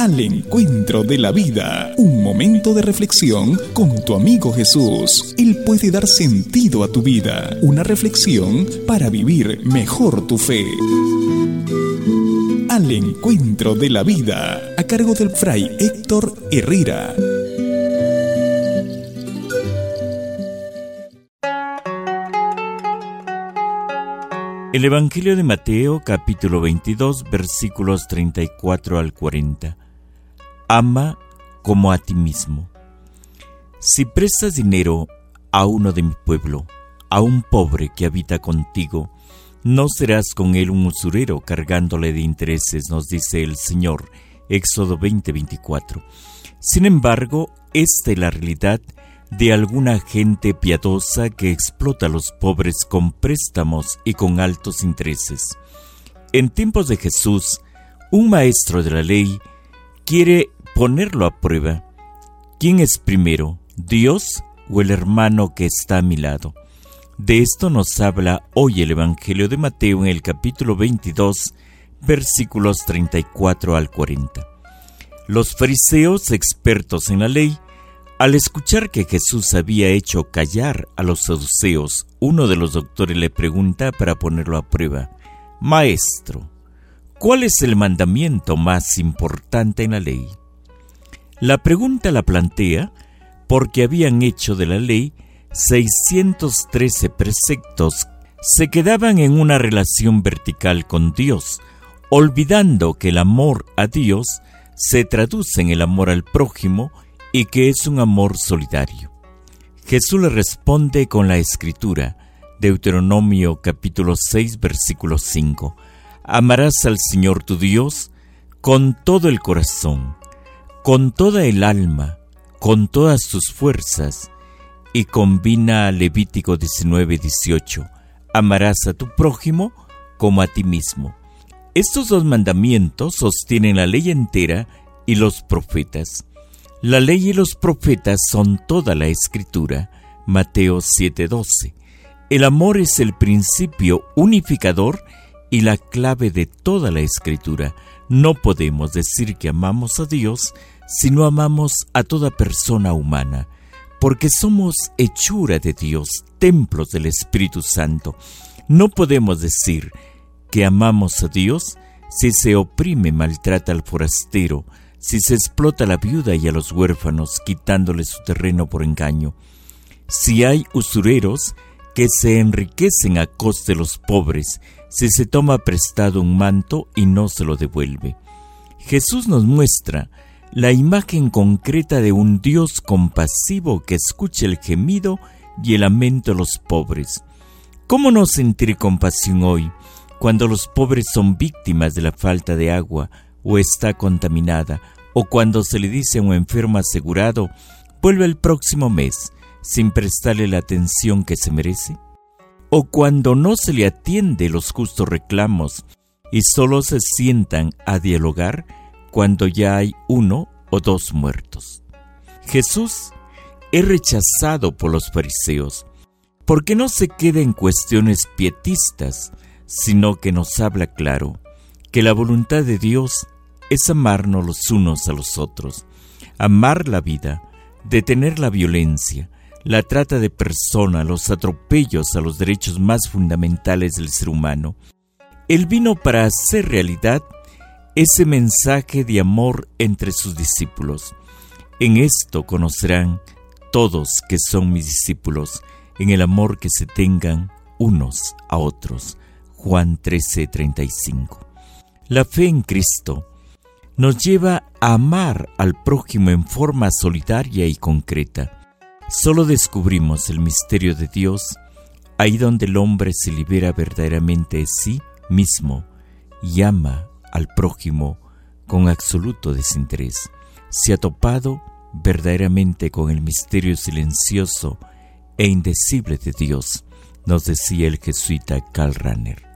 Al encuentro de la vida, un momento de reflexión con tu amigo Jesús. Él puede dar sentido a tu vida, una reflexión para vivir mejor tu fe. Al encuentro de la vida, a cargo del Fray Héctor Herrera. El Evangelio de Mateo, capítulo 22, versículos 34 al 40. Ama como a ti mismo. Si prestas dinero a uno de mi pueblo, a un pobre que habita contigo, no serás con él un usurero cargándole de intereses, nos dice el Señor, Éxodo 20:24. Sin embargo, esta es la realidad de alguna gente piadosa que explota a los pobres con préstamos y con altos intereses. En tiempos de Jesús, un maestro de la ley quiere ponerlo a prueba. ¿Quién es primero, Dios o el hermano que está a mi lado? De esto nos habla hoy el Evangelio de Mateo en el capítulo 22, versículos 34 al 40. Los fariseos, expertos en la ley, al escuchar que Jesús había hecho callar a los saduceos, uno de los doctores le pregunta para ponerlo a prueba: Maestro, ¿cuál es el mandamiento más importante en la ley? La pregunta la plantea porque habían hecho de la ley 613 preceptos. Se quedaban en una relación vertical con Dios, olvidando que el amor a Dios se traduce en el amor al prójimo y que es un amor solidario. Jesús le responde con la Escritura, Deuteronomio capítulo 6, versículo 5. Amarás al Señor tu Dios con todo el corazón, con toda el alma, con todas tus fuerzas, y combina Levítico 19, 18. Amarás a tu prójimo como a ti mismo. Estos dos mandamientos sostienen la ley entera y los profetas. La ley y los profetas son toda la Escritura, Mateo 7:12. El amor es el principio unificador y la clave de toda la Escritura. No podemos decir que amamos a Dios si no amamos a toda persona humana, porque somos hechura de Dios, templos del Espíritu Santo. No podemos decir que amamos a Dios si se oprime, maltrata al forastero, si se explota a la viuda y a los huérfanos, quitándoles su terreno por engaño. Si hay usureros que se enriquecen a costa de los pobres, si se toma prestado un manto y no se lo devuelve. Jesús nos muestra la imagen concreta de un Dios compasivo que escucha el gemido y el lamento de los pobres. ¿Cómo no sentir compasión hoy, cuando los pobres son víctimas de la falta de agua o está contaminada, o cuando se le dice a un enfermo asegurado: vuelve el próximo mes, sin prestarle la atención que se merece? O cuando no se le atiende los justos reclamos y solo se sientan a dialogar cuando ya hay 1 o 2 muertos. Jesús es rechazado por los fariseos porque no se queda en cuestiones pietistas, sino que nos habla claro que la voluntad de Dios es amarnos los unos a los otros, amar la vida, detener la violencia, la trata de personas, los atropellos a los derechos más fundamentales del ser humano. Él vino para hacer realidad ese mensaje de amor entre sus discípulos. En esto conocerán todos que son mis discípulos, en el amor que se tengan unos a otros. Juan 13:35. La fe en Cristo nos lleva a amar al prójimo en forma solidaria y concreta. Solo descubrimos el misterio de Dios ahí donde el hombre se libera verdaderamente de sí mismo y ama al prójimo con absoluto desinterés. Se ha topado verdaderamente con el misterio silencioso e indecible de Dios, nos decía el jesuita Karl Rahner.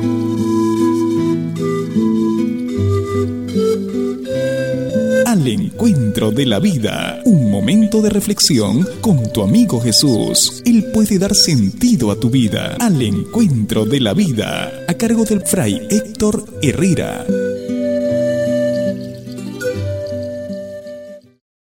Al encuentro de la vida. Un momento de reflexión con tu amigo Jesús. Él puede dar sentido a tu vida. Al encuentro de la vida. A cargo del Fray Héctor Herrera.